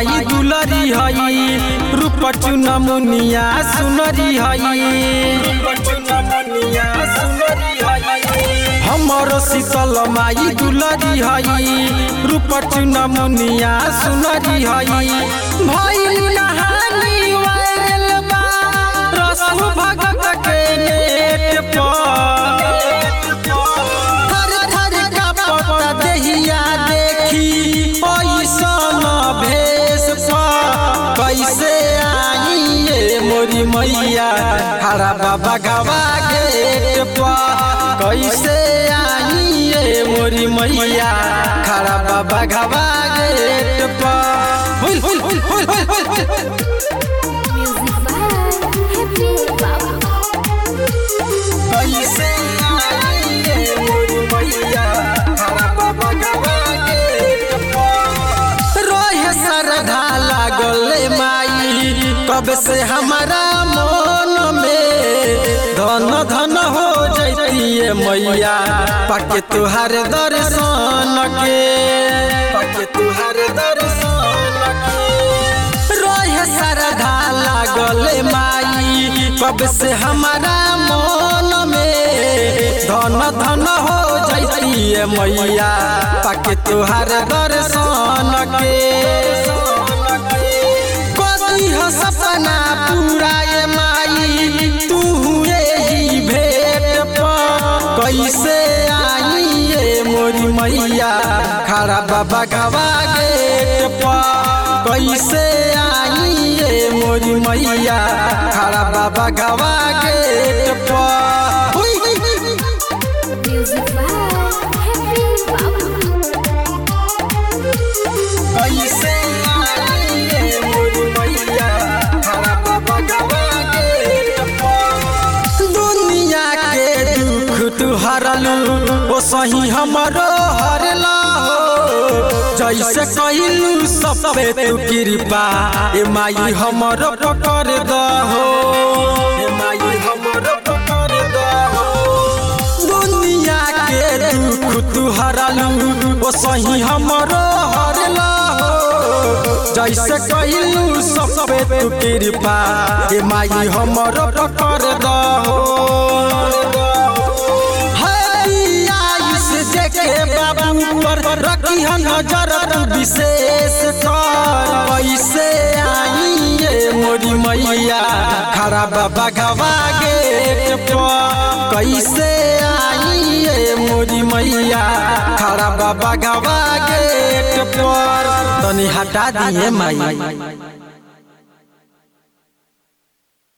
माई दुलरी हई रूप चुनमुनिया सुनरी हई हमरो शीतल माई दुलरी हई रूप चुनमुनिया सुनरी हई भइल नहानी वायरल बा रसु भगत के नेट पर थर थर का पता देहिया देखी ऐसन भेष कैसे आई ये मोरी मैया हरा बाबा गवा गेट पर कैसे आई ये मोरी मैया खड़ा बाबा गवा गेट पर हुल हुल हुल हुल हुल हुल कैसे आई ये मोरी मैया खड़ा बाबा गवा गेट पर रोहे सरधा लागल माई कब से हमारा मन में धन धन हो जैतिए मैया पाके तुहार दर्शन के पाके तुहार दर्शन के रोहे सरधा लागल माई कब से हमारा मन में धन धन हो जैतिए मैया पाके तुहार दर्शन के सपना पूरा ये माई तू ही भेट पर कैसे आई ये मोरी मैया खड़ा बाबा गवा गेट पर कैसे आई ये मोरी मैया खड़ा बाबा गवा गेट पर कैसे आई ये मोरी मैया खड़ा बाबा गवा गेट पर दुनिया के दुख तू हरलू ओ सही हमरो हरला हो जैसे कहलू सब पे तू कृपा ए माई हमरो पकड़ दहो ए माई हमरो पकड़ दहो दुनिया के दुख तू हरलू ओ सही हमरो हरला जैसे कहलू सब पे तू कृपा ए माई हमरो पकड़ दहो देखे बाबू पर रखी नजर विशेष कर कैसे आई ये मोरी मैया खड़ा बाबा गवा गेट पर कैसे आई ये मोरी मैया खड़ा बाबा गवा गेट पर तनी हटा दिए माई।